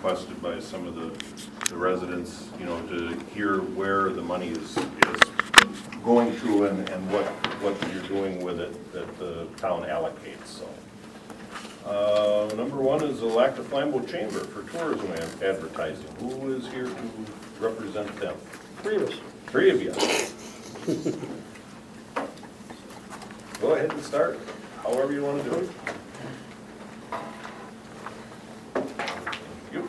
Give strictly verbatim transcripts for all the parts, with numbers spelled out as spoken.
requested by some of the, the residents, you know, to hear where the money is, is going to and, and what, what you're doing with it that the town allocates, so. Uh, number one is the Lac de Flambeau Chamber for tourism ad- advertising. Who is here to represent them? Three of us. Three of you. Go ahead and start, however you want to do it. You.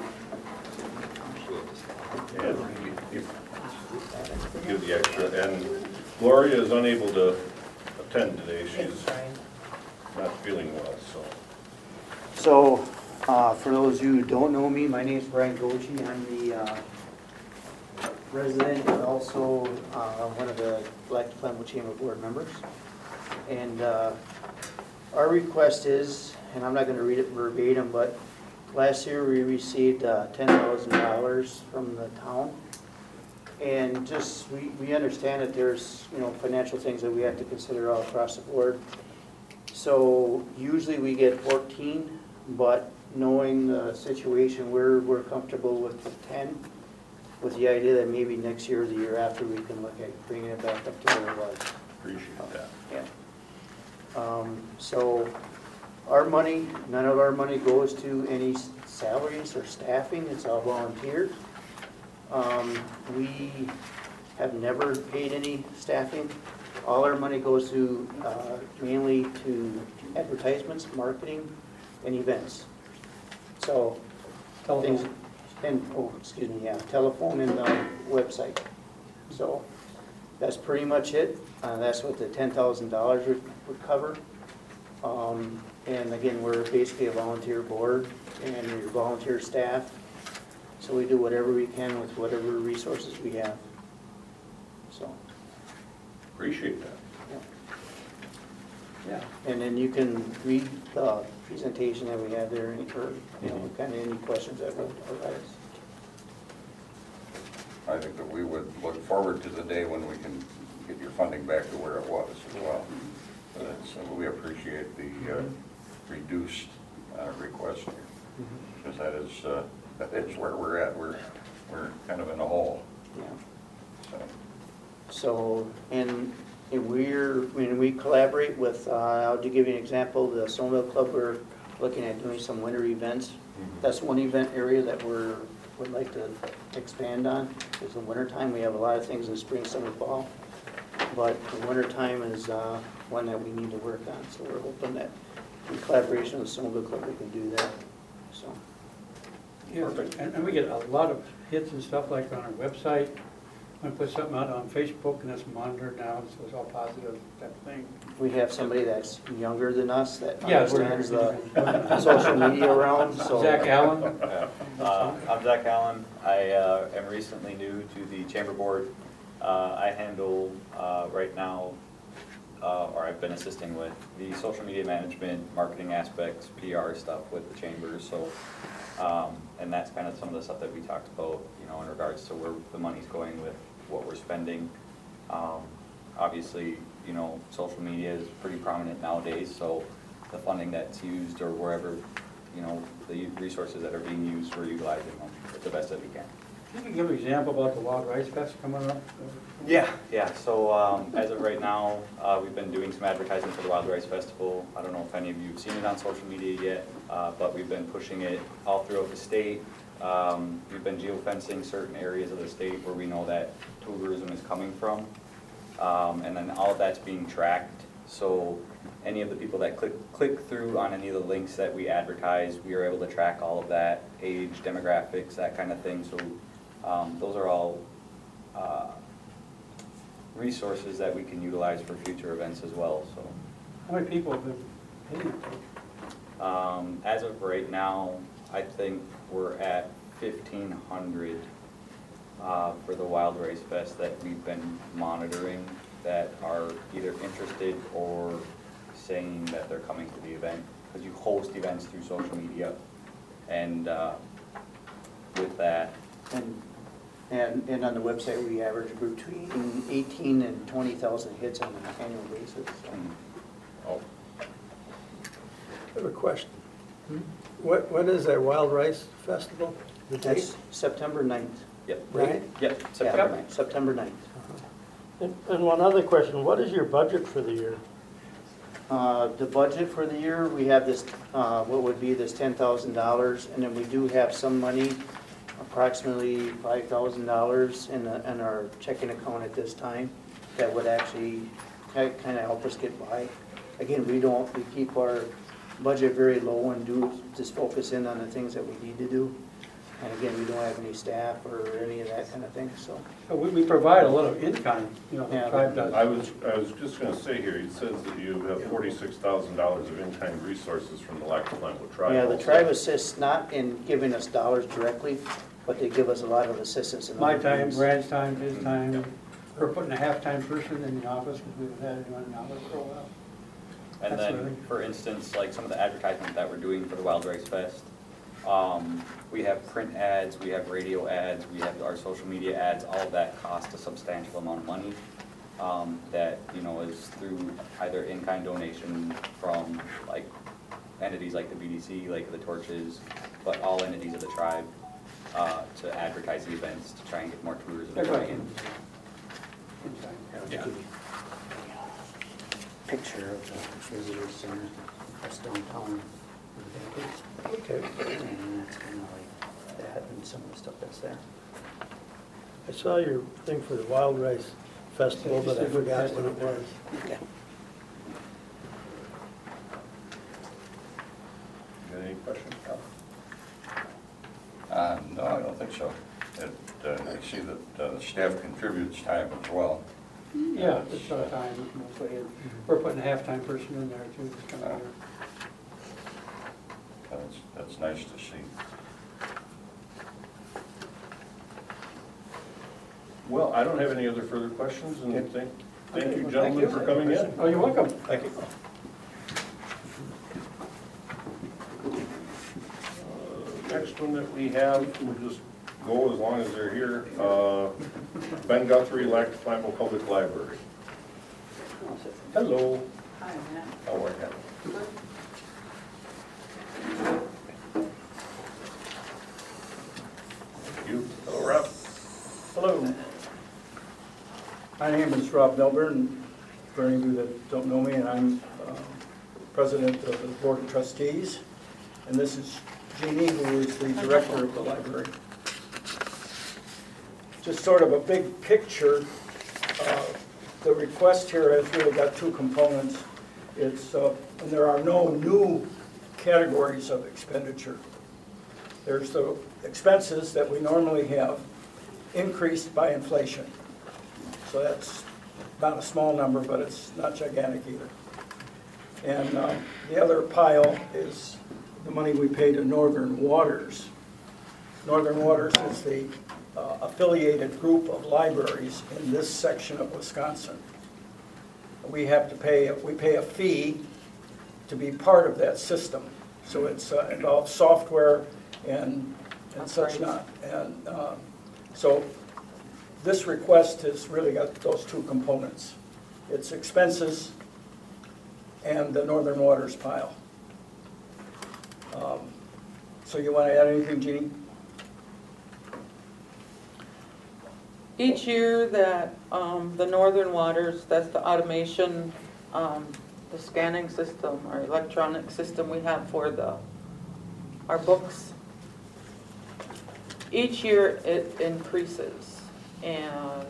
And you- give the extra. And Gloria is unable to attend today. She's not feeling well, so. So, uh, for those who don't know me, my name is Brian Goji. I'm the uh, resident and also uh, one of the Lac de Flambeau Chamber Board members. And uh, our request is, and I'm not going to read it verbatim, but last year we received uh, ten thousand dollars from the town. And just, we, we understand that there's, you know, financial things that we have to consider all across the board. So usually we get fourteen, but knowing the situation, we're, we're comfortable with the ten, with the idea that maybe next year or the year after, we can look at bringing it back up to where it was. Appreciate that. Yeah. Um, so our money, none of our money goes to any salaries or staffing, it's all volunteer. Um, we have never paid any staffing. All our money goes to, uh, mainly to advertisements, marketing, and events. So, things, Telephone. and, oh, excuse me, yeah, telephone and the website. So, that's pretty much it. Uh, that's what the ten thousand dollars would, would cover. Um, and again, we're basically a volunteer board and we're volunteer staff. So we do whatever we can with whatever resources we have. So, Appreciate that. yeah. And then you can read the presentation that we have there, any, or, you know, kind of any questions that would arise. I think that we would look forward to the day when we can get your funding back to where it was as well. But it's, uh, we appreciate the uh, reduced uh, request here, because that is, uh, that is where we're at. We're, we're kind of in a hole, Yeah. so. So, and, and we're, when we collaborate with, uh, I'll just give you an example, the Snowmobile Club, we're looking at doing some winter events. That's one event area that we're, would like to expand on, is the winter time. We have a lot of things in spring, summer, fall. But the winter time is, uh, one that we need to work on, so we're hoping that in collaboration with the Snowmobile Club, we can do that, so. Yeah, and, and we get a lot of hits and stuff like on our website. We put something out on Facebook and that's monitored now, so it's all positive type of thing. We have somebody that's younger than us that Yeah, we're- understands the social media around, so. Zach Allen? Uh, I'm Zach Allen. I uh, am recently new to the chamber board. Uh, I handle uh, right now, uh, or I've been assisting with the social media management, marketing aspects, P R stuff with the chamber. So, um, and that's kind of some of the stuff that we talked about, you know, in regards to where the money's going with what we're spending. Um, obviously, you know, social media is pretty prominent nowadays, so the funding that's used or wherever, you know, the resources that are being used, we're utilizing them the best that we can. You can give an example about the Wild Rice Fest coming up? Yeah, yeah, so um, as of right now, uh, we've been doing some advertising for the Wild Rice Festival. I don't know if any of you have seen it on social media yet, uh, but we've been pushing it all throughout the state. Um, we've been geofencing certain areas of the state where we know that tourism is coming from. Um, and then all of that's being tracked. So any of the people that click, click through on any of the links that we advertise, we are able to track all of that, age, demographics, that kind of thing. So um, those are all uh, resources that we can utilize for future events as well. So How many people have been hitting it? um, as of right now, I think we're at fifteen hundred uh, for the Wild Rice Fest that we've been monitoring that are either interested or saying that they're coming to the event, because you host events through social media, and uh, with that, And, and, and on the website, we average between eighteen and twenty thousand hits on an annual basis. so. um, Oh, I have a question. What, what is that Wild Rice Festival? The date? That's September ninth. Yep. Right? Yep, Yeah, September ninth. September ninth. And and one other question, what is your budget for the year? Uh, The budget for the year, we have this, uh, what would be this ten thousand dollars, and then we do have some money, approximately five thousand dollars in the- in our checking account at this time, that would actually kind of help us get by. Again, we don't, we keep our budget very low and do, just focus in on the things that we need to do. And again, we don't have any staff or any of that kind of thing, so. So we, we provide a lot of in-kind, you know, the Yeah. tribe does. I was, I was just gonna say here, it says that you have forty-six thousand dollars of in-kind resources from the Lac Flamme Tribe. Yeah, the also. tribe assists not in giving us dollars directly, but they give us a lot of assistance in My other time, things. Brad's time, his time, we're putting a half-time person in the office because we've had anyone in the office for a while. And That's then, really- for instance, like some of the advertisement that we're doing for the Wild Rice Fest, um, we have print ads, we have radio ads, we have our social media ads, all of that cost a substantial amount of money. Um, that, you know, is through either in-kind donation from like entities like the B D C, like the Torches, but all entities of the tribe, uh, to advertise the events, to try and get more tourism They're coming right. in. In-kind. Yeah. Picture of the visitor center, that's downtown. Okay. And that's kind of like that and some of the stuff that's there. I saw your thing for the Wild Rice Festival, but I forgot what it was. Yeah. Got any questions, Cal? Uh, no, I don't think so. It, uh, I see that uh, the staff contributes time as well. Yeah, it's our time, mostly, and we're putting a half-time person in there too, this coming year. That's, that's nice to see. Well, I don't have any other further questions, and thank, thank Okay, you well, gentlemen thank for you. coming in. Oh, you're welcome. Thank you. Uh, Next one that we have, we'll just go as long as they're here. Uh, Ben Guthrie, Lac Flamme Public Library. Hello. Hi, Matt. How are you? Thank you. Hello, Rob. Hello. My name is Rob Milburn, for any of you that don't know me, and I'm uh, president of the Board of Trustees. And this is Jeannie, who is the director of the library. Just sort of a big picture, uh, the request here has really got two components. It's, uh, and there are no new categories of expenditure. There's the expenses that we normally have increased by inflation. So that's not a small number, but it's not gigantic either. And uh, the other pile is the money we pay to Northern Waters. Northern Waters is the uh, affiliated group of libraries in this section of Wisconsin. We have to pay, we pay a fee to be part of that system. So it's uh, involves software and, and such not. And uh, so this request has really got those two components. It's expenses and the Northern Waters pile. Um, So you want to add anything, Jeannie? Each year that um, the Northern Waters, that's the automation, um, the scanning system or electronic system we have for the, our books, each year it increases. And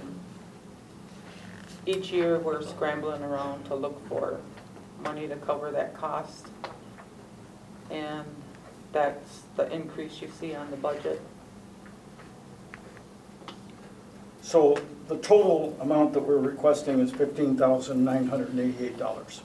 each year we're scrambling around to look for money to cover that cost. And that's the increase you see on the budget. So the total amount that we're requesting is fifteen thousand nine hundred eighty-eight dollars.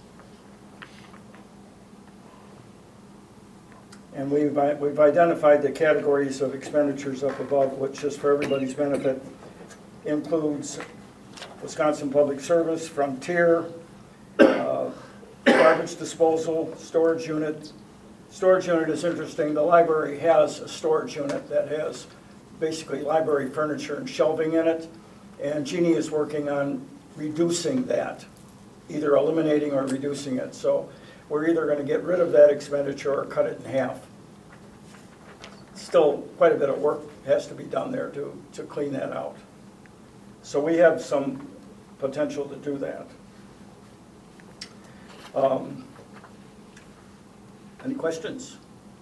And we've, we've identified the categories of expenditures up above, which, just for everybody's benefit, includes Wisconsin Public Service, Frontier, uh, garbage disposal, storage unit. Storage unit is interesting. The library has a storage unit that has basically library furniture and shelving in it, and Jeannie is working on reducing that, either eliminating or reducing it. So we're either going to get rid of that expenditure or cut it in half. It's still quite a bit of work has to be done there to, to clean that out. So we have some potential to do that. Um, Any questions?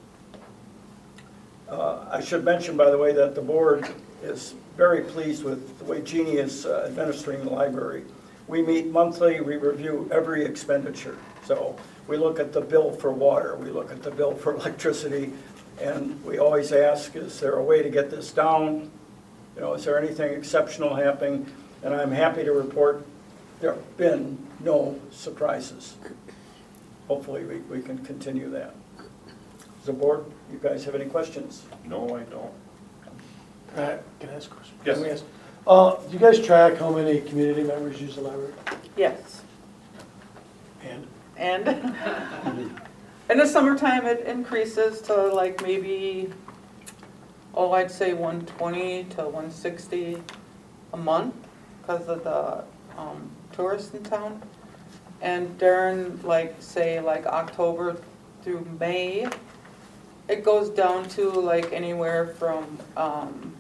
Uh, I should mention, by the way, that the board is very pleased with the way Jeannie is uh, administering the library. We meet monthly, we review every expenditure. So we look at the bill for water, we look at the bill for electricity, and we always ask, is there a way to get this down? You know, is there anything exceptional happening? And I'm happy to report there have been no surprises. Hopefully, we, we can continue that. As a board, you guys have any questions? No, I don't. Uh, Can I ask a question? Yes. Can we ask- Uh, do you guys track how many community members use the library? Yes. And? And in the summertime, it increases to like maybe, oh, I'd say one twenty to one sixty a month because of the um, tourists in town. And during like, say, like October through May, it goes down to like anywhere from um,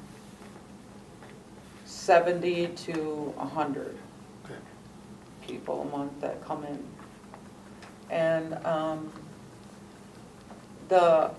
seventy to one hundred Okay. people a month that come in. And um, the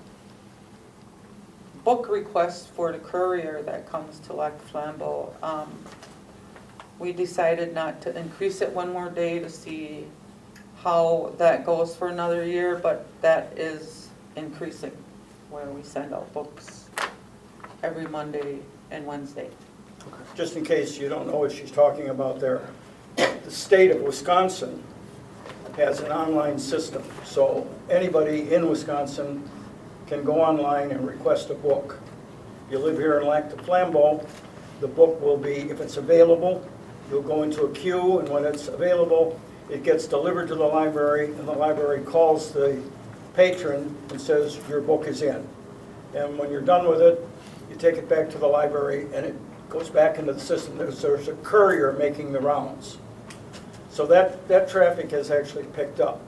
book request for the courier that comes to Lac Flambeau, um, we decided not to increase it one more day to see how that goes for another year, but that is increasing, where we send out books every Monday and Wednesday. Just in case you don't know what she's talking about there, the state of Wisconsin has an online system. So anybody in Wisconsin can go online and request a book. You live here in Lac du Flambeau, the book will be, if it's available, you'll go into a queue, and when it's available, it gets delivered to the library, and the library calls the patron and says, your book is in. And when you're done with it, you take it back to the library, and it goes back into the system. There's, there's a courier making the rounds. So that, that traffic has actually picked up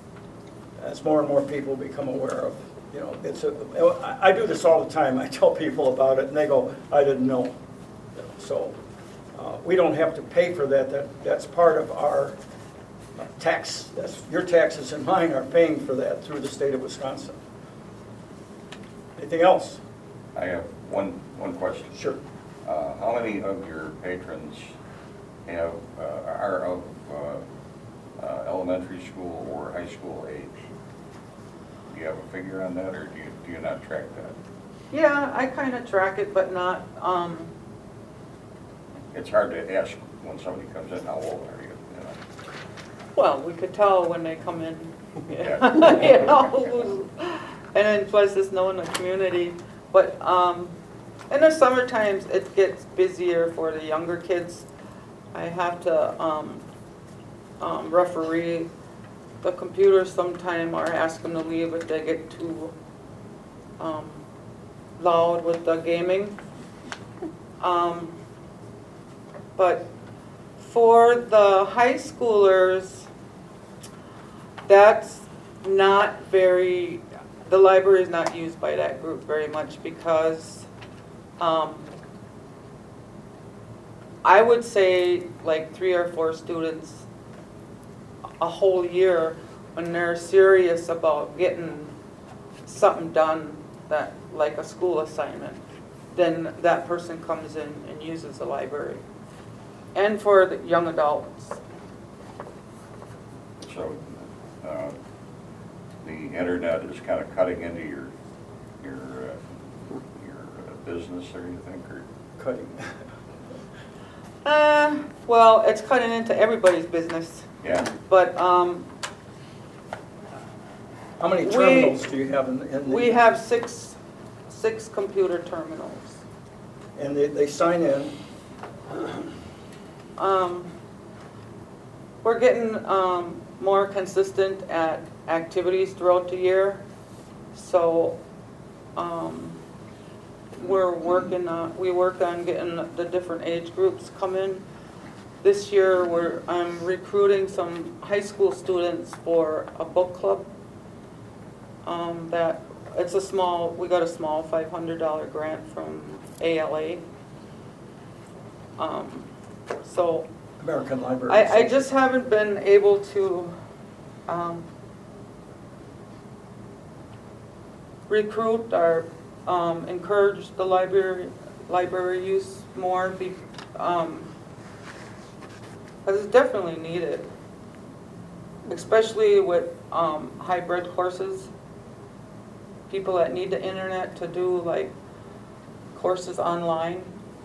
as more and more people become aware of, you know, it's a, I I do this all the time. I tell people about it, and they go, I didn't know. You know, so uh, we don't have to pay for that. That that's part of our tax. That's, your taxes and mine are paying for that through the state of Wisconsin. Anything else? I have one, one question. Sure. Uh, How many of your patrons have, uh, are of uh, uh, elementary school or high school age? Do you have a figure on that, or do you, do you not track that? Yeah, I kind of track it, but not, um, It's hard to ask when somebody comes in, how old are you? You know? well, we could tell when they come in. Yeah. You know, who's- and then plus it's known in the community. But um, in the summer times, it gets busier for the younger kids. I have to um, um, referee the computers sometime, or ask them to leave if they get too um, loud with the gaming. Um, but for the high schoolers, that's not very, the library is not used by that group very much because um, I would say like three or four students a whole year when they're serious about getting something done, that like a school assignment, then that person comes in and uses the library. And for the young adults. So uh, the internet is kind of cutting into your, your, uh, your uh, business, or you think, or? Cutting. Uh, well, it's cutting into everybody's business, Yeah, but um, How many We- terminals do you have in, in the? we have six, six computer terminals. And they, they sign in. Um, we're getting um, more consistent at activities throughout the year, so um, we're working on, we work on getting the different age groups come in. This year, we're, I'm recruiting some high school students for a book club um, that it's a small, we got a small five hundred dollar grant from A L A. Um, So American Library. I, I Association. just haven't been able to um, recruit or um, encourage the library, library use more, be, um, because it's definitely needed, especially with um, hybrid courses. People that need the internet to do like courses online.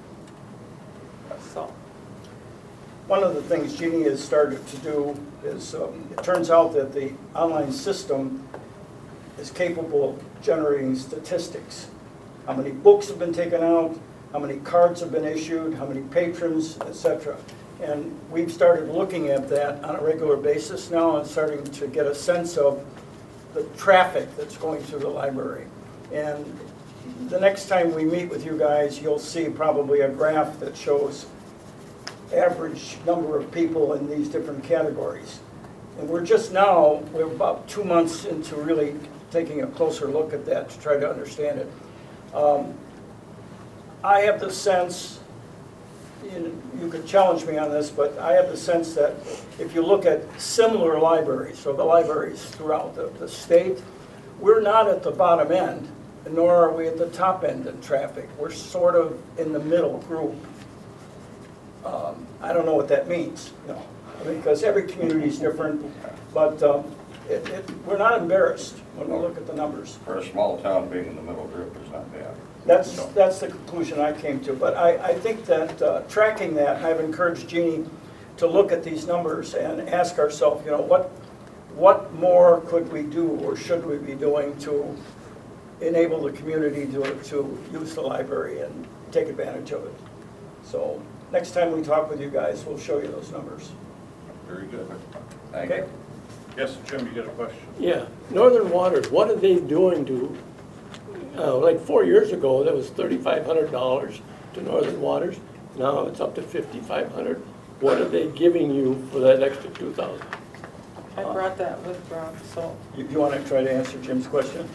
So. One of the things Jeannie has started to do is, um, it turns out that the online system is capable of generating statistics. How many books have been taken out, how many cards have been issued, how many patrons, et cetera. And we've started looking at that on a regular basis now and starting to get a sense of the traffic that's going through the library. And the next time we meet with you guys, you'll see probably a graph that shows average number of people in these different categories. And we're just now, we're about two months into really taking a closer look at that to try to understand it. Um, I have the sense, you, you could challenge me on this, but I have the sense that if you look at similar libraries, so the libraries throughout the, the state, we're not at the bottom end, nor are we at the top end in traffic. We're sort of in the middle group. Um, I don't know what that means, you know, I mean, because every community is different, but um, it, it, we're not embarrassed when we look at the numbers. For a small town, being in the middle group is not bad. That's, that's the conclusion I came to, but I, I think that uh, tracking that, I've encouraged Jeannie to look at these numbers and ask ourselves, you know, what, what more could we do or should we be doing to enable the community to, to use the library and take advantage of it. So next time we talk with you guys, we'll show you those numbers. Very good. Thank Okay? you. Yes, Jim, you got a question? Yeah, Northern Waters, what are they doing to, uh, like four years ago, that was thirty-five hundred dollars to Northern Waters. Now it's up to fifty-five hundred. What are they giving you for that extra two thousand? I brought that with Rob, so. You, you want to try to answer Jim's question?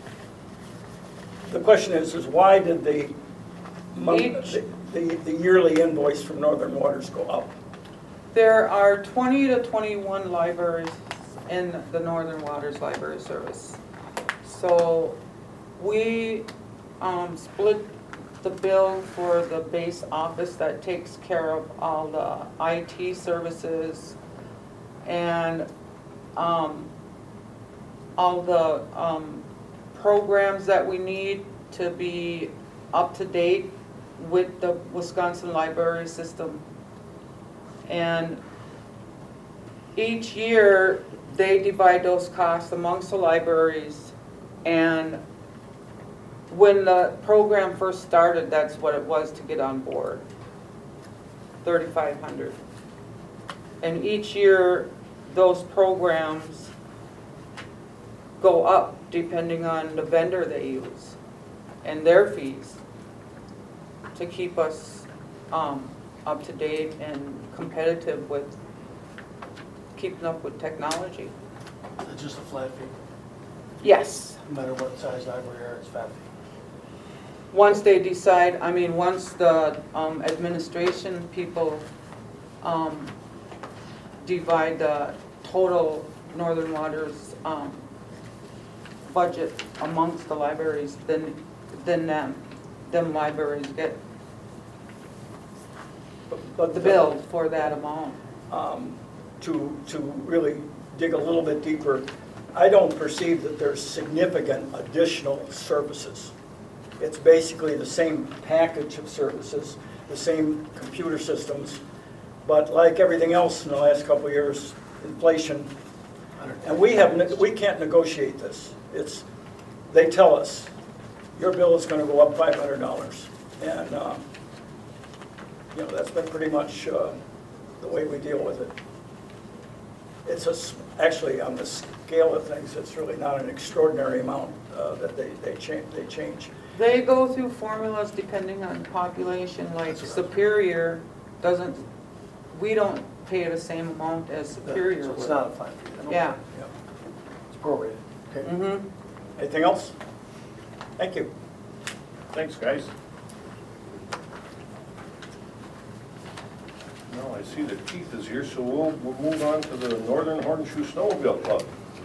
The question is, is why did the, month, Each- the, the the yearly invoice from Northern Waters go up? There are twenty to twenty-one libraries in the Northern Waters Library Service. So we um, split the bill for the base office that takes care of all the I T services and um, all the um, programs that we need to be up to date with the Wisconsin library system. And each year, they divide those costs amongst the libraries. And when the program first started, that's what it was to get on board, thirty-five hundred. And each year, those programs go up depending on the vendor they use and their fees to keep us um, up to date and competitive with keeping up with technology. It's just a flat fee, Yes, no matter what size library or it's flat fee. once they decide, I mean, once the um, administration people um, divide the total Northern Waters um, budget amongst the libraries, then, then them, them libraries get But the bill for that amount. um, to, to really dig a little bit deeper, I don't perceive that there's significant additional services. It's basically the same package of services, the same computer systems, but like everything else in the last couple of years, inflation, and we have, ne- we can't negotiate this. It's, they tell us, your bill is gonna go up five hundred dollars. And, uh, you know, that's been pretty much uh, the way we deal with it. It's a, s- actually, on the scale of things, it's really not an extraordinary amount uh, that they, they change, they change. They go through formulas depending on population, like Superior doesn't, we don't pay the same amount as Superior So it's would. not a flat fee. then, okay. Yeah. Yeah. It's prorated, okay. Mm-hmm. Anything else? Thank you. Thanks, guys. Now, I see that Keith is here, so we'll, we'll move on to the Northern Horseshoe Snowmobile Club.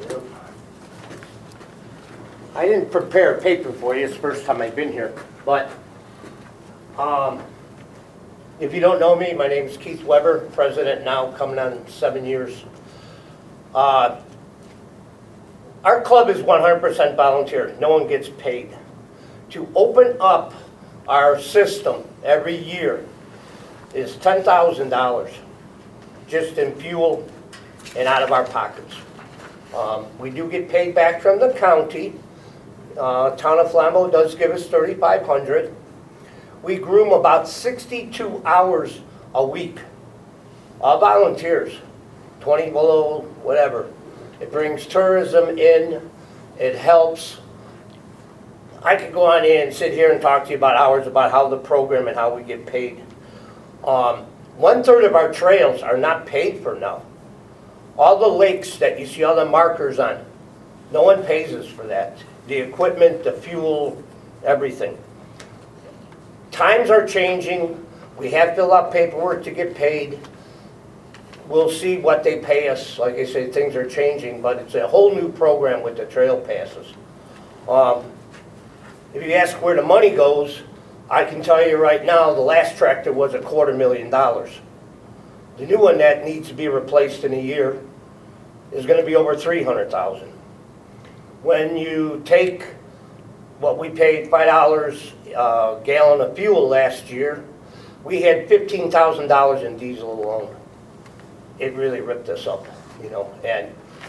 I didn't prepare a paper for you, it's the first time I've been here, but um, if you don't know me, my name is Keith Weber, president now, coming on seven years. Uh, our club is one hundred percent volunteer, no one gets paid. To open up our system every year is ten thousand dollars, just in fuel and out of our pockets. Um, we do get paid back from the county. Uh, Town of Flambeau does give us thirty-five hundred dollars. We groom about sixty-two hours a week. All volunteers, twenty below, whatever. It brings tourism in, it helps. I could go on in and sit here and talk to you about hours about how the program and how we get paid. Um, one third of our trails are not paid for now. All the lakes that you see all the markers on, no one pays us for that. The equipment, the fuel, everything. Times are changing. We have to fill out paperwork to get paid. We'll see what they pay us. Like I say, things are changing, but it's a whole new program with the trail passes. Um, if you ask where the money goes, I can tell you right now, the last tractor was a quarter million dollars. The new one that needs to be replaced in a year is going to be over three hundred thousand dollars. When you take what we paid five dollars a gallon of fuel last year, we had fifteen thousand dollars in diesel alone. It really ripped us up, you know, and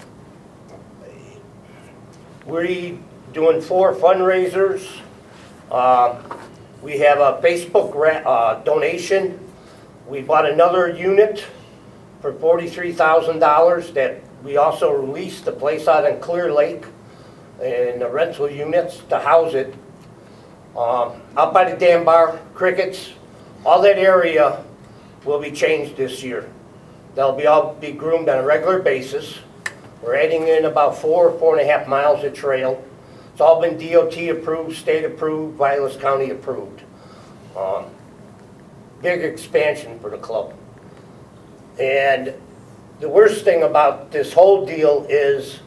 we're doing four fundraisers. Uh, we have a Facebook uh, donation. We bought another unit for forty-three thousand dollars that we also released the place out in Clear Lake and the rental units to house it. Um, out by the dam bar, crickets, all that area will be changed this year. They'll be all be groomed on a regular basis. We're adding in about four, four and a half miles of trail. It's all been D O T approved, state approved, Vilas County approved. Um, big expansion for the club. And the worst thing about this whole deal is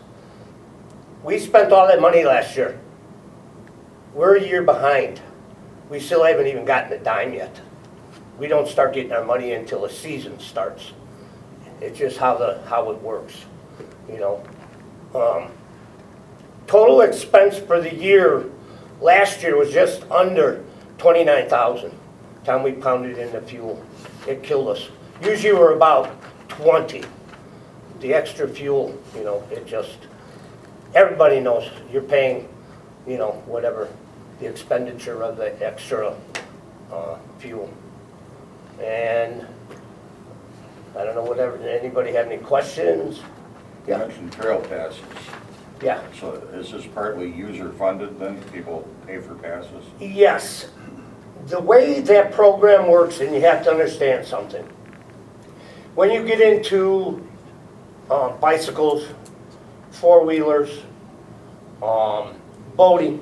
we spent all that money last year. We're a year behind. We still haven't even gotten a dime yet. We don't start getting our money until the season starts. It's just how the how it works, you know. Um, total expense for the year last year was just under twenty-nine thousand. Time we pounded in the fuel, it killed us. Usually we're about twenty. The extra fuel, you know, it just, everybody knows you're paying, you know, whatever the expenditure of the extra uh, fuel. And I don't know, whatever, anybody have any questions? You Yeah, mentioned trail passes. yeah. So is this partly user-funded then? People pay for passes? Yes. The way that program works, and you have to understand something. When you get into uh, bicycles, four-wheelers, um, boating,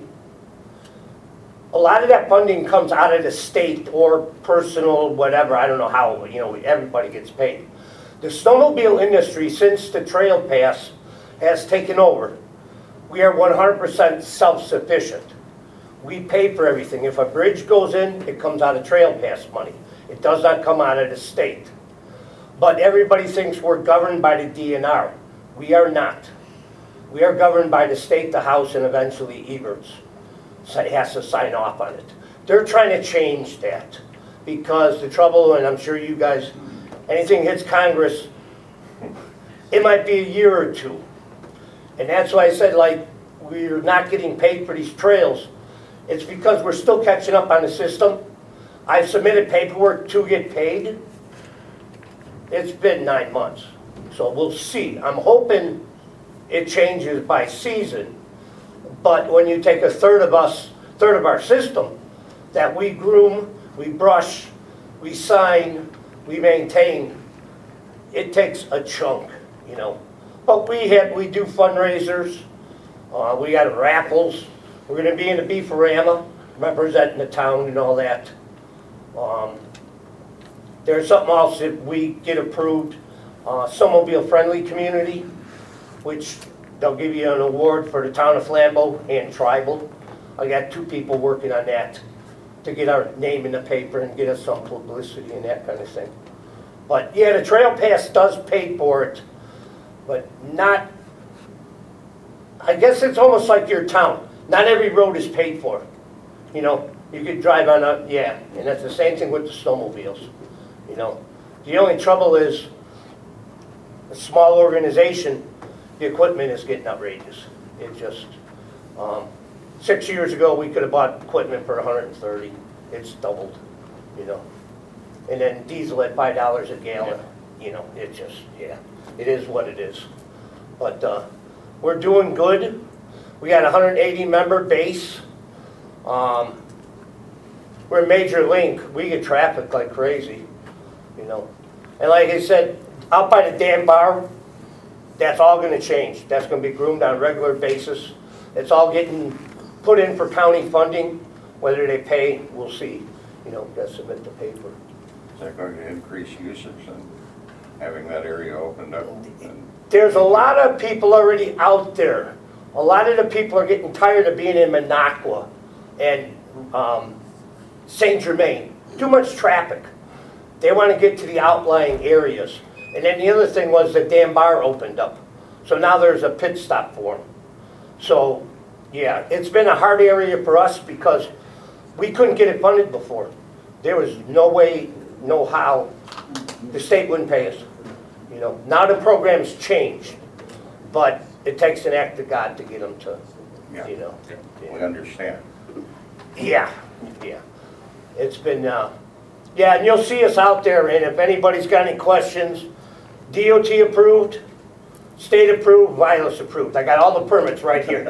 a lot of that funding comes out of the state or personal, whatever, I don't know how, you know, everybody gets paid. The snowmobile industry, since the trail pass has taken over, we are one hundred percent self-sufficient. We pay for everything. If a bridge goes in, it comes out of trail pass money. It does not come out of the state. But everybody thinks we're governed by the D N R. We are not. We are governed by the state, the House, and eventually Eberts. So it has to sign off on it. They're trying to change that because the trouble, and I'm sure you guys, anything hits Congress, it might be a year or two. And that's why I said, like, we're not getting paid for these trails. It's because we're still catching up on the system. I've submitted paperwork to get paid. It's been nine months, so we'll see. I'm hoping it changes by season. But when you take a third of us, third of our system, that we groom, we brush, we sign, we maintain, it takes a chunk, you know. But we had, we do fundraisers, uh, we got raffles, We're gonna be in the Beefarama, representing the town and all that. Um, There's something else that we get approved, uh, snowmobile-friendly community, which they'll give you an award for the town of Flambeau and tribal. I got two people working on that to get our name in the paper and get us some publicity and that kind of thing. But yeah, the Trail Pass does pay for it, but not, I guess it's almost like your town. Not every road is paid for. You know, you could drive on a, yeah, and that's the same thing with the snowmobiles. You know, the only trouble is a small organization, the equipment is getting outrageous. It just, um, six years ago, we could have bought equipment for a hundred and thirty. It's doubled, you know. And then diesel at five dollars a gallon, you know, it just, yeah, it is what it is. But, uh, we're doing good. We got a one hundred eighty member base. Um, we're a major link. We get traffic like crazy, you know. And like I said, out by the dam bar, that's all gonna change. That's gonna be groomed on a regular basis. It's all getting put in for county funding. Whether they pay, we'll see. You know, gotta submit the paper. Is that going to increase usage and having that area opened up? And There's a lot of people already out there. A lot of the people are getting tired of being in Minocqua and um, Saint Germain. Too much traffic. They want to get to the outlying areas. And then the other thing was the dam bar opened up. So now there's a pit stop for them. So, yeah, it's been a hard area for us because we couldn't get it funded before. There was no way, no how. The state wouldn't pay us. You know, now the program's changed, but it takes an act of God to get them to, Yeah. you know. we understand. Yeah, yeah. It's been, uh, yeah, and you'll see us out there, and if anybody's got any questions, D O T approved, state approved, Vilas approved. I got all the permits right here.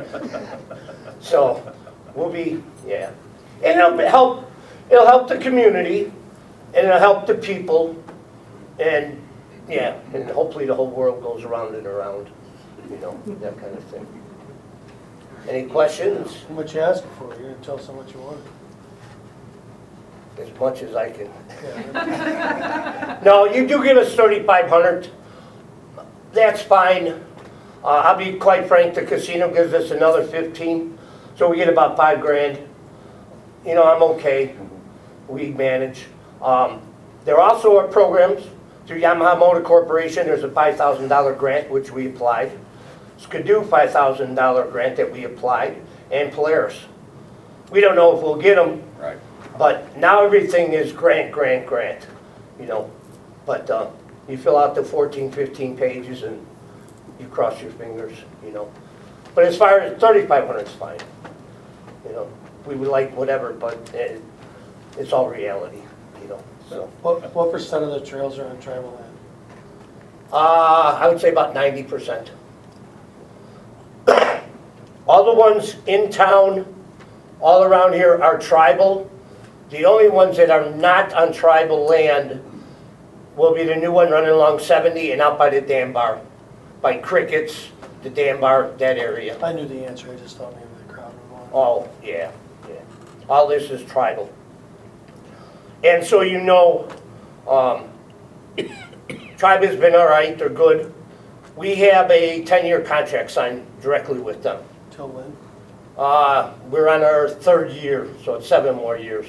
So, we'll be, yeah. And it'll help, it'll help the community, and it'll help the people, and, yeah, and hopefully the whole world goes around and around, you know, that kind of thing. Any questions? How much you asking for? You're gonna tell us how much you want? As much as I can. No, you do give us thirty-five hundred. That's fine. Uh, I'll be quite frank, the casino gives us another fifteen, so we get about five grand. You know, I'm okay. We manage. Um, there also are programs through Yamaha Motor Corporation. There's a five thousand dollar grant which we applied. Skidoo five thousand dollar grant that we applied, and Polaris. We don't know if we'll get them. Right. But now everything is grant, grant, grant, you know. But uh, you fill out the fourteen, fifteen pages and you cross your fingers, you know. But as far as thirty-five hundred is fine. You know, we would like whatever, but it, it's all reality, you know. So What, what percent of the trails are on tribal land? uh, I would say about ninety percent. All the ones in town, all around here are tribal. The only ones that are not on tribal land will be the new one running along seventy and out by the dam bar, by Crickets, the dam bar, that area. I knew the answer, I just thought maybe the crowd would want. Oh, yeah, yeah. All this is tribal. And so you know, um, Tribe has been all right, they're good. We have a ten-year contract signed directly with them. Till when? Uh, we're on our third year, so it's seven more years.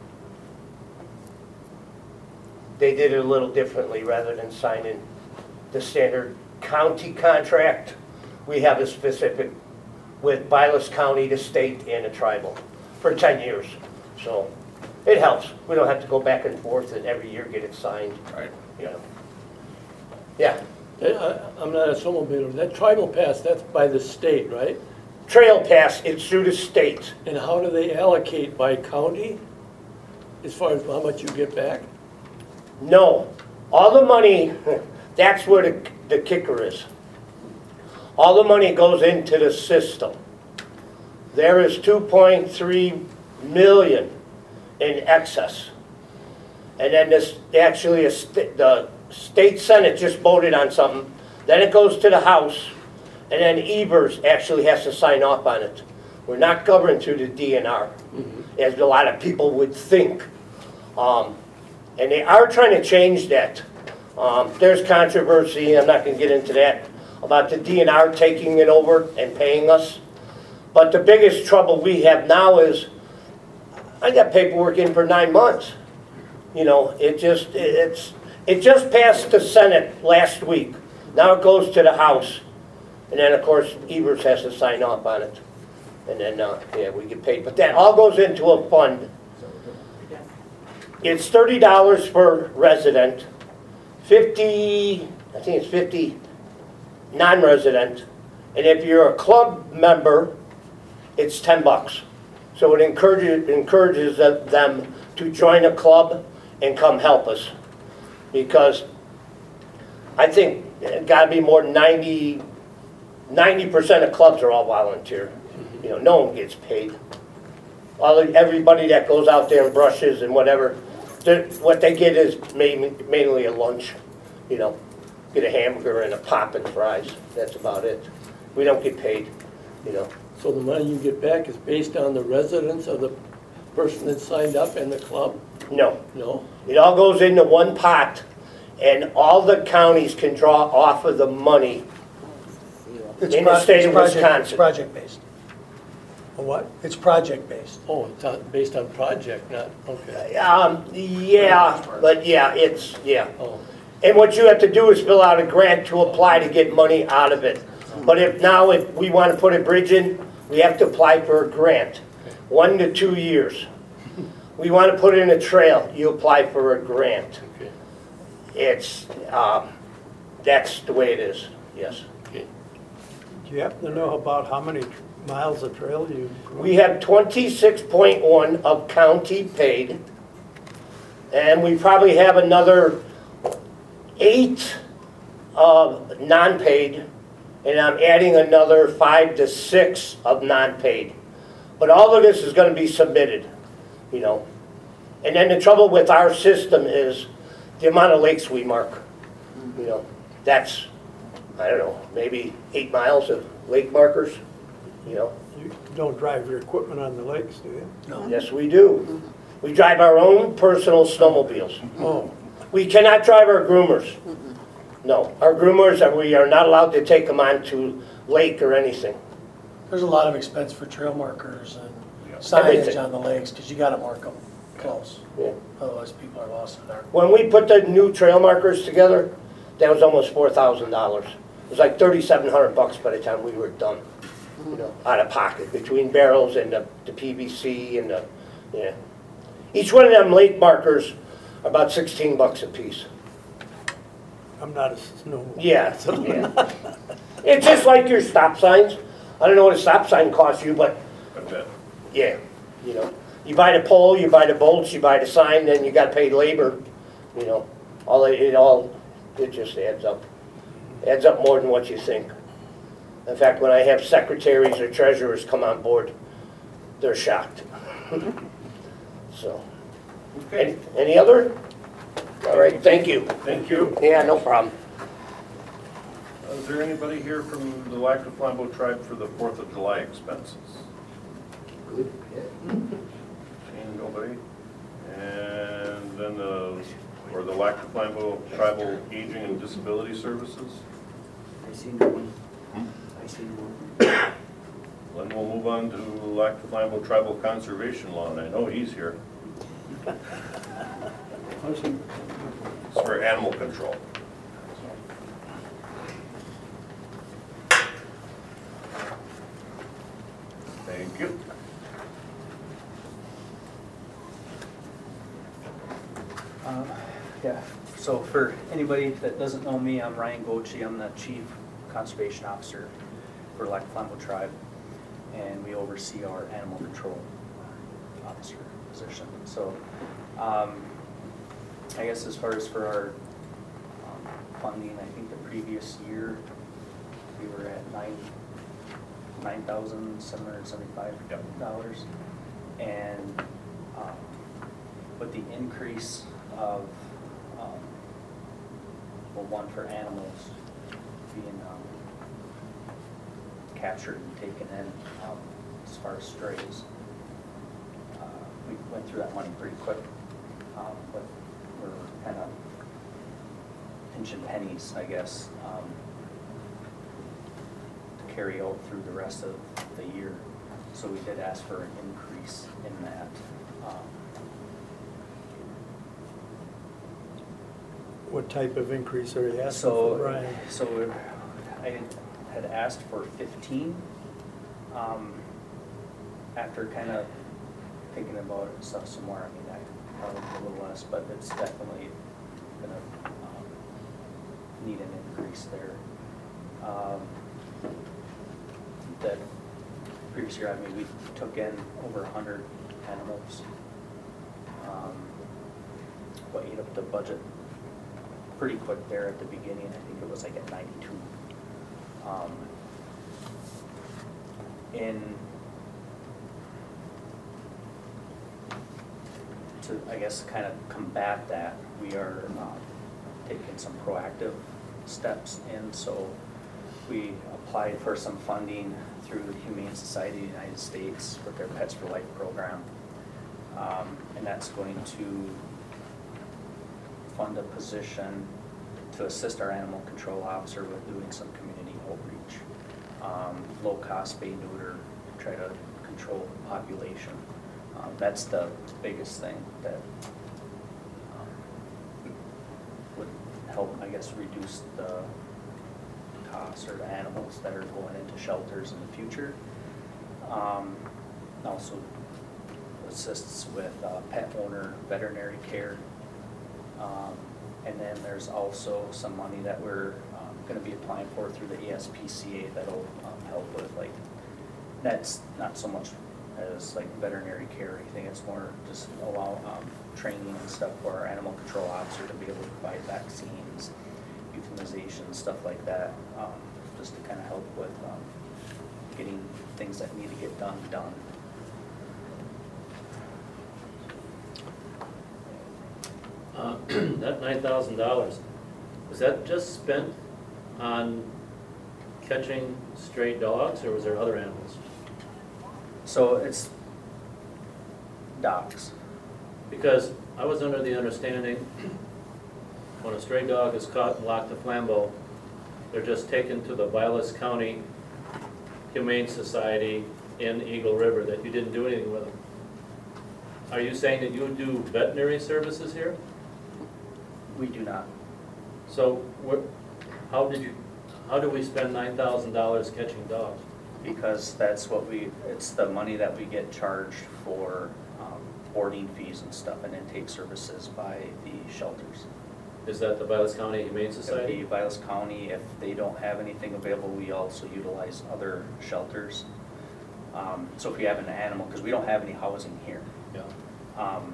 They did it a little differently. Rather than signing the standard county contract, we have a specific with Vilas County, the state, and the tribal for ten years. So it helps. We don't have to go back and forth and every year get it signed. Right. You know. Yeah. I- I'm not a snowmobiler. That tribal pass, that's by the state, right? Trail Pass, it's through the state. And how do they allocate by county as far as how much you get back? No, all the money, that's where the, the kicker is. All the money goes into the system. There is two point three million in excess. And then this, actually, a st the state senate just voted on something. Then it goes to the House, and then Evers actually has to sign off on it. We're not governed through the D N R, as a lot of people would think. Um, And they are trying to change that. Um, There's controversy, I'm not gonna get into that, about the D N R taking it over and paying us. But the biggest trouble we have now is, I got paperwork in for nine months. You know, it just, it's, it just passed the Senate last week. Now it goes to the House. And then, of course, Evers has to sign off on it. And then, uh, yeah, we get paid. But that all goes into a fund. It's thirty dollars per resident, fifty, I think it's fifty non-resident. And if you're a club member, it's ten bucks. So it encourages, encourages them to join a club and come help us. Because I think it gotta be more than ninety, ninety percent of clubs are all volunteer. You know, no one gets paid. All, everybody that goes out there and brushes and whatever, what they get is mainly, mainly a lunch, you know. Get a hamburger and a pop and fries, that's about it. We don't get paid, you know. So the money you get back is based on the residence of the person that signed up and the club? No, No? it all goes into one pot, and all the counties can draw off of the money It's in the pro- state it's of project- It's Wisconsin. project-based. A what? It's project-based. Oh, it's on- based on project, not, okay. Um, yeah, but yeah, it's, yeah. Oh, And what you have to do is fill out a grant to apply to get money out of it. But if now, if we want to put a bridge in, we have to apply for a grant, one to two years. We want to put in a trail, you apply for a grant. okay, It's, um, that's the way it is, yes. okay. Do you happen to know about how many miles of trail you? We have twenty-six point one of county paid, and we probably have another eight of non-paid, and I'm adding another five to six of non-paid. But all of this is gonna be submitted, you know. And then the trouble with our system is the amount of lakes we mark. You know, that's, I don't know, maybe eight miles of lake markers, you know. You don't drive your equipment on the lakes, do you? No. Yes, we do. We drive our own personal snowmobiles. Oh, We cannot drive our groomers. No, our groomers, are- we are not allowed to take them onto lake or anything. There's a lot of expense for trail markers and Yeah. signage Everything. on the lakes, because you gotta mark them close. Yeah. Otherwise, people are lost in there. When we put the new trail markers together, that was almost four thousand dollars. It was like thirty-seven hundred bucks by the time we were done, you know, out of pocket, between barrels and the, the P V C and the, yeah. Each one of them lake markers are about sixteen bucks a piece. I'm not a snow. Yeah, yeah. It's just like your stop signs. I don't know what a stop sign costs you, but I bet. yeah, you know. You buy the pole, you buy the bolts, you buy the sign, then you gotta pay labor, you know. All, it it all, it just adds up. Adds up more than what you think. In fact, when I have secretaries or treasurers come on board, they're shocked. So, any, any other? All right, thank you. Thank you. Yeah, no problem. Uh, Is there anybody here from the Lac du Flambeau tribe for the Fourth of July expenses? Seeing nobody. And then the, or the Lac du Flambeau Tribal Aging and Disability Services? I see no one. I see no one. Then we'll move on to Lac du Flambeau Tribal Conservation Law, and I know he's here. It's for animal control. Thank you. Um, Yeah, so for anybody that doesn't know me, I'm Ryan Gochi. I'm the Chief Conservation Officer for Lac du Flambeau Tribe, and we oversee our animal control officer position. So, um, I guess as far as for our um, funding, I think the previous year, we were at nine, nine thousand seven hundred seventy-five dollars. And, um, with the increase of, um, well, one for animals being, um, captured and taken in, um, as far as strays. Uh, We went through that money pretty quick, um, but we're kind of pinching pennies, I guess, um, to carry out through the rest of the year. So we did ask for an increase in that. Um, What type of increase are you asking So, for, Brian? so I had asked for fifteen. Um, After kind of thinking about it and stuff some more, I mean, I probably a little less, but it's definitely gonna um, need an increase there. Um, That previous year, I mean, we took in over a hundred animals. Um, What ate up the budget pretty quick there at the beginning. I think it was like at ninety-two. Um, in to, I guess, kind of combat that, we are um, taking some proactive steps in. So we applied for some funding through the Humane Society of the United States with their Pets for Life program. Um, and that's going to fund a position to assist our animal control officer with doing some community outreach. Um, low-cost spay neuter, try to control the population. Um, that's the biggest thing that um, would help, I guess, reduce the costs or the animals that are going into shelters in the future. Um, also assists with uh, pet owner veterinary care. Um, and then there's also some money that we're um, going to be applying for through the A S P C A that'll um, help with, like, that's not so much as like veterinary care or anything, it's more just allow um, training and stuff for our animal control officer to be able to provide vaccines, euthanization, stuff like that, um, just to kind of help with um, getting things that need to get done, done. Uh, That nine thousand dollars, was that just spent on catching stray dogs, or was there other animals? So it's dogs. Because I was under the understanding, when a stray dog is caught and locked to Flambeau, they're just taken to the Vilas County Humane Society in Eagle River, that you didn't do anything with them. Are you saying that you do veterinary services here? We do not. So, what, how did you, how do we spend nine thousand dollars catching dogs? Because that's what we, it's the money that we get charged for um, boarding fees and stuff and intake services by the shelters. Is that the Vilas County Humane If Society? the Vilas County, if they don't have anything available, we also utilize other shelters. Um, So if you have an animal, because we don't have any housing here. Yeah. Um,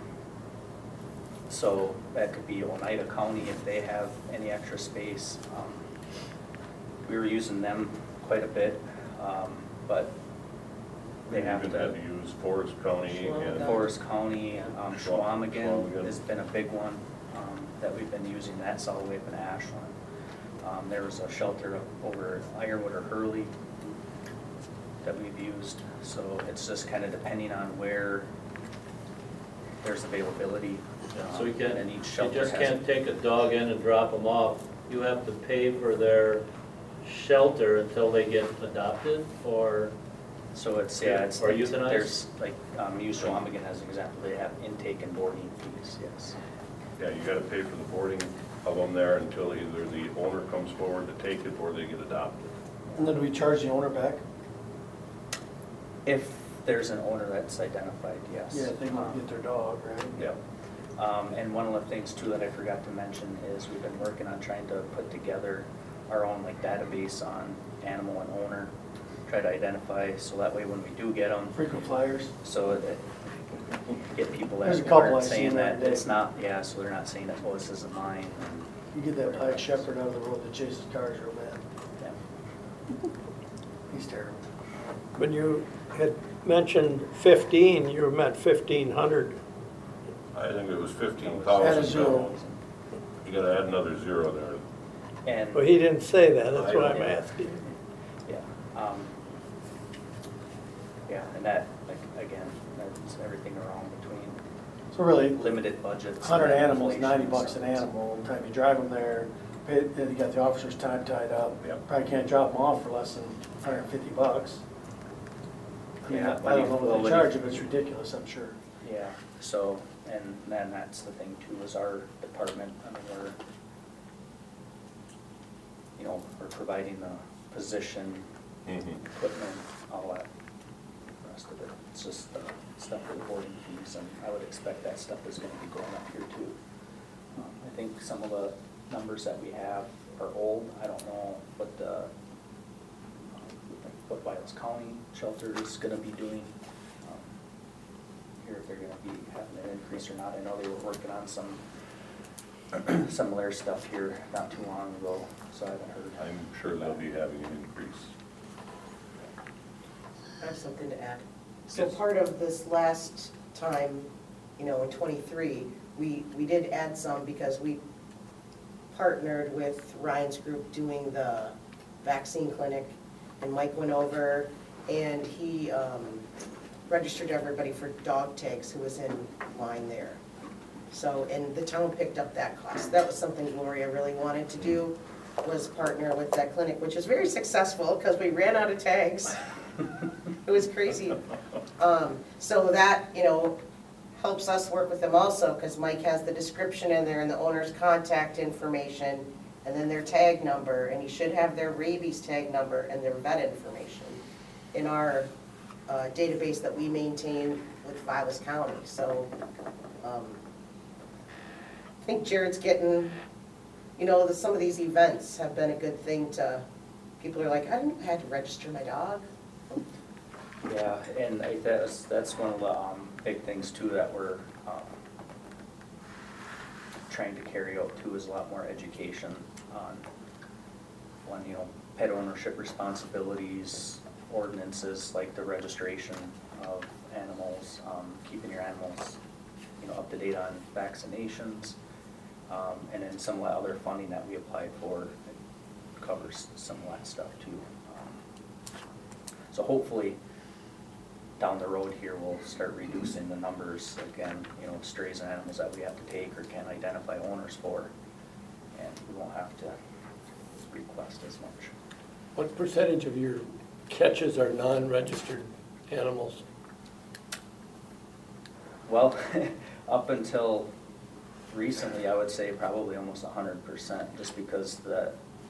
So that could be Oneida County if they have any extra space. Um, We were using them quite a bit, um, but they You have even had to. to use Forest County and. Forest County, um, Schwamigan Schwamigan. has been a big one um, that we've been using. That's all the way up in Ashland. Um, There was a shelter up over Ironwood or Hurley that we've used. So it's just kind of depending on where there's availability. Yeah, so you um, can't, and each you shelter just has can't take a dog in and drop them off. You have to pay for their shelter until they get adopted, or? So it's, yeah, it's. Or like- euthanized? There's, like, um, use Schwamigan as an example, they have intake and boarding fees, yes. Yeah, you gotta pay for the boarding of them there until either the owner comes forward to take it or they get adopted. And then do we charge the owner back? If there's an owner that's identified, yes. Yeah, they want Um, to get their dog, right? Yeah. Um, and one of the things too that I forgot to mention is we've been working on trying to put together our own like database on animal and owner, try to identify, so that way when we do get them, Frequent flyers. so that get people There's a that couple aren't I've saying seen the that other day. it's not, yeah, so they're not saying that, oh, this isn't mine. You get that black shepherd out of the road that chases cars real bad. Yeah. He's terrible. When you had mentioned fifteen, you meant fifteen hundred. I think it was fifteen Add a thousand. zero. You gotta add another zero there. And. Well, he didn't say that, that's I why I'm don't- asking. Yeah. um, Yeah, and that, like, again, that's everything around between So really, limited budgets. hundred and animals, ninety inflation, bucks so an it's- animal, by the time you drive them there, pay, then you got the officer's time tied up. Yep. Probably can't drop them off for less than hundred and fifty bucks. I mean, Yeah, I when don't you- know well, what they when you- charge, but it's ridiculous, I'm sure. Yeah, so, and then that's the thing too, is our department, I mean, we're, you know, we're providing the position, Mhm. equipment, all that rest of it. It's just uh, stuff for the boarding fees, and I would expect that stuff is gonna be going up here too. Um, I think some of the numbers that we have are old. I don't know what the, um, what Vilas County shelter is gonna be doing. um, Here, if they're gonna be having an increase or not. I know they were working on some similar stuff here not too long ago, so I haven't heard. I'm sure they'll be having an increase. I have something to add. So Yes. part of this last time, you know, in twenty-three, we, we did add some because we partnered with Ryan's group doing the vaccine clinic, and Mike went over and he um, registered everybody for dog tags who was in line there. So, and the town picked up that cost. That was something Gloria really wanted to do, was partner with that clinic, which is very successful because we ran out of tags. It was crazy. Um, so that, you know, helps us work with them also, because Mike has the description in there and the owner's contact information, and then their tag number, and he should have their rabies tag number and their vet information in our uh, database that we maintain with Vilas County. So um, I think Jared's getting, you know, the, some of these events have been a good thing to, people are like, I didn't know I had to register my dog. Yeah, and I, that's, that's one of the, um, big things too that we're, um, trying to carry out too, is a lot more education on, one, you know, pet ownership responsibilities, ordinances like the registration of animals, um, keeping your animals, you know, up to date on vaccinations, um, and then some of the other funding that we applied for it covers some of that stuff too. Um, So hopefully, down the road here, we'll start reducing the numbers, again, you know, strays and animals that we have to take or can't identify owners for, and we won't have to request as much. What percentage of your catches are non-registered animals? Well, up until recently, I would say probably almost a hundred percent, just because the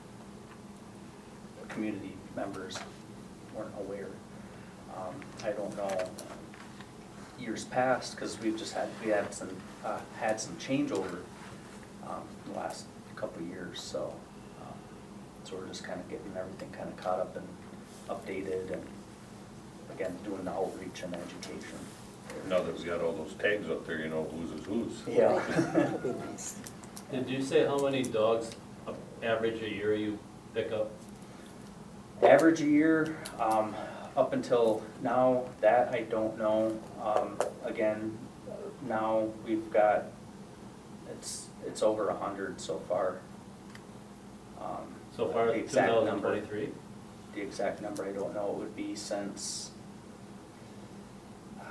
community members weren't aware. Um, I don't know, years past, because we've just had, we had some, uh, had some changeover, um, in the last couple of years, so, um, so we're just kind of getting everything kind of caught up and updated, and again, doing the outreach and education. Now that we got all those tags up there, you know whose is whose. Yeah. Did you say how many dogs, uh, average a year you pick up? Average a year, um, up until now, that I don't know. Um, again, now we've got, it's, it's over a hundred so far. Um, So far, the two exact thousand number- twenty-three? The exact number, I don't know, it would be since, uh,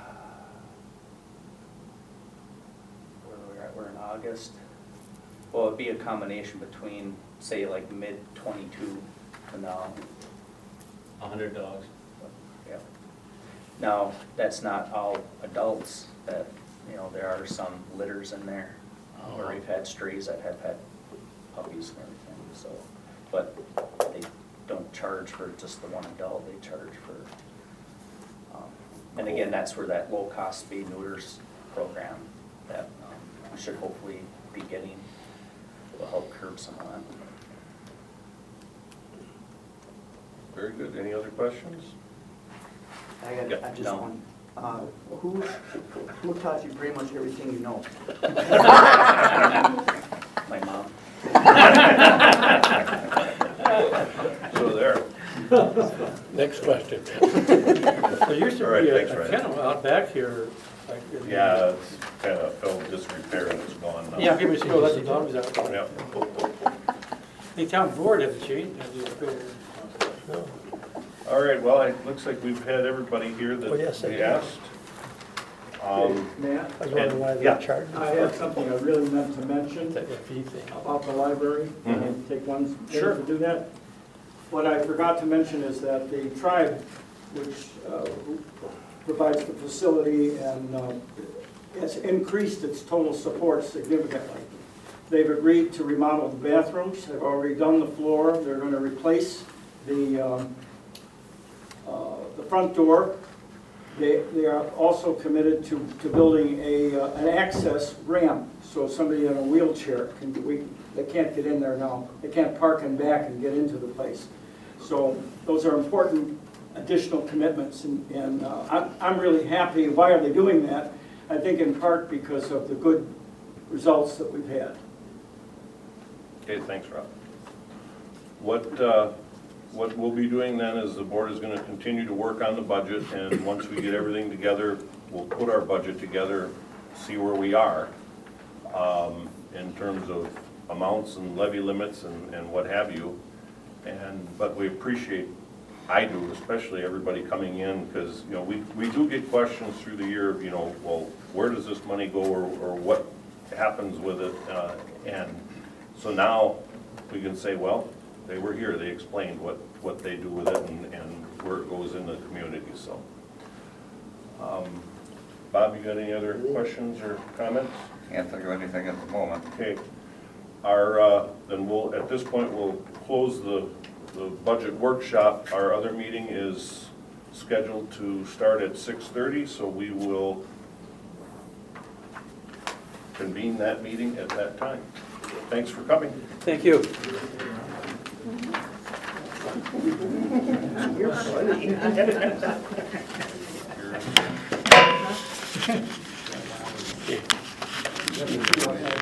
where we're at, we're in August. Well, it'd be a combination between, say, like mid twenty-two to now. A hundred dogs. Yeah. Now, that's not all adults, that, you know, there are some litters in there, uh, where we've had strays that have had puppies and everything, so. But they don't charge for just the one adult, they charge for, um, and again, that's where that low-cost spay neuters program that um, we should hopefully be getting will help curb some of that. Very good. Any other questions? I got, I just No. one, uh, who, who taught you pretty much everything you know? My mom. So there. Next question. There used All to right, be a thanks, a Ryan. kennel out back here. like, in the- Yeah, it's kind of fell disrepair and it's gone now. Yeah, people used to go let the dogs out. Yeah. The town board has changed, has the, Uh, All right, well, it looks like we've had everybody here that Oh, yes, I we do. asked. Um, Matt, I was wondering why Yeah. they charged I have something I really meant to mention that fee thing. about the library. Can I Mhm. take one Sure. minute to do that? What I forgot to mention is that the tribe, which uh, provides the facility and uh, has increased its total support significantly. They've agreed to remodel the bathrooms, they've already done the floor, they're going to replace the, um, uh, the front door. They, they are also committed to, to building a, uh, an access ramp, so somebody in a wheelchair can, we, they can't get in there now. They can't park in back and get into the place. So those are important additional commitments, and, and uh, I'm, I'm really happy. Why are they doing that? I think in part because of the good results that we've had. Okay, thanks, Rob. What, uh, what we'll be doing then is the board is going to continue to work on the budget, and once we get everything together, we'll put our budget together, see where we are um, in terms of amounts and levy limits and, and what have you. And, but we appreciate, I do, especially everybody coming in, because, you know, we, we do get questions through the year, you know, well, where does this money go, or, or what happens with it? Uh, and so now we can say, well, they were here, they explained what, what they do with it and, and where it goes in the community, so. Um, Bob, you got any other questions or comments? Can't think of anything at the moment. Okay, our, uh, then we'll, at this point, we'll close the, the budget workshop. Our other meeting is scheduled to start at six thirty, so we will convene that meeting at that time. Thanks for coming. Thank you. You're funny.